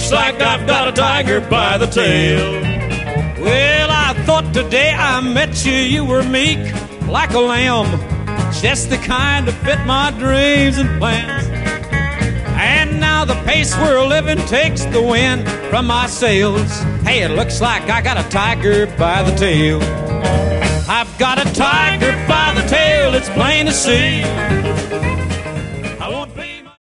looks like I've got a tiger by the tail. Well, I thought today I met you, you were meek like a lamb, just the kind to fit my dreams and plans. And now the pace we're living takes the wind from my sails. Hey, it looks like I got a tiger by the tail. I've got a tiger by the tail, it's plain to see.